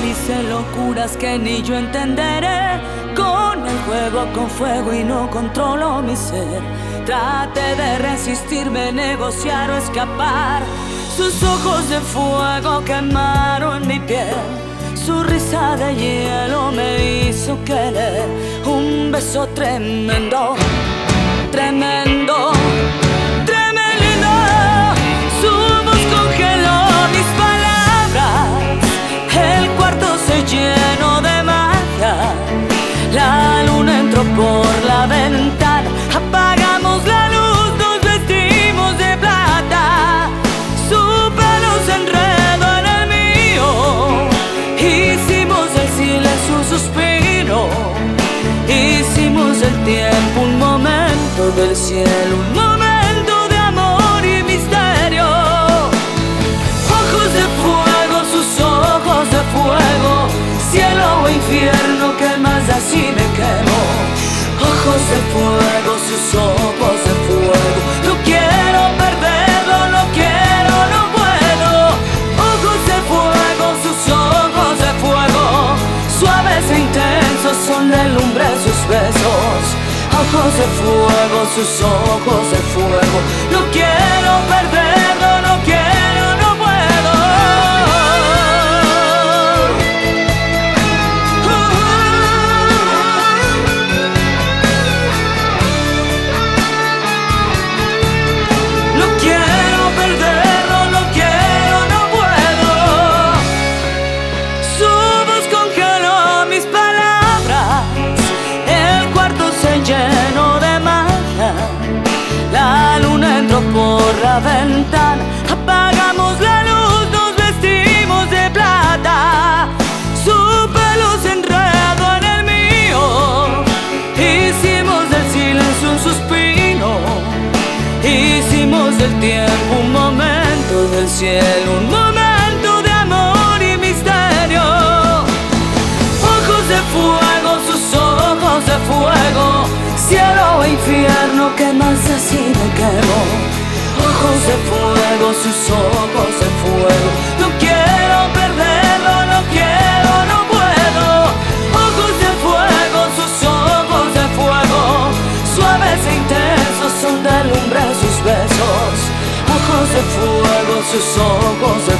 Hice locuras que ni yo entenderé. Con el juego, con fuego y no controlo mi ser. Traté de resistirme, negociar o escapar. Sus ojos de fuego quemaron mi piel. Su risa de hielo me hizo querer. Un beso tremendo, tremendo, tremendo. Su voz congeló mis palabras. El cuarto se llenó de magia. La luna entró por la ventana. Apagamos la luz, nos vestimos de plata. Su pelo se enredó en el mío. Hicimos del silencio un suspiro. Hicimos del tiempo un momento, del cielo un momento de amor y misterio. Ojos de fuego, sus ojos de fuego. Cielo o infierno, que más así me quemo. Ojos de fuego, sus ojos de fuego. No quiero perderlo, no quiero, no puedo. Ojos de fuego, sus ojos de fuego. Suaves e intensos son de lumbre sus besos. Ojos de fuego, sus ojos de fuego. No quiero perderlo, no quiero, no puedo. Lleno de magia, la luna entró por la ventana. Apagamos la luz, nos vestimos de plata. Su pelo se enredó en el mío. Hicimos del silencio un suspiro. Hicimos del tiempo un momento, del cielo un momento de amor y misterio. Ojos de fuego, sus ojos de fuego. Cielo o infierno, que más así me quemo. Ojos de fuego, sus ojos de fuego. No quiero perderlo, no quiero, no puedo. Ojos de fuego, sus ojos de fuego. Suaves e intensos son de lumbre sus besos. Ojos de fuego, sus ojos de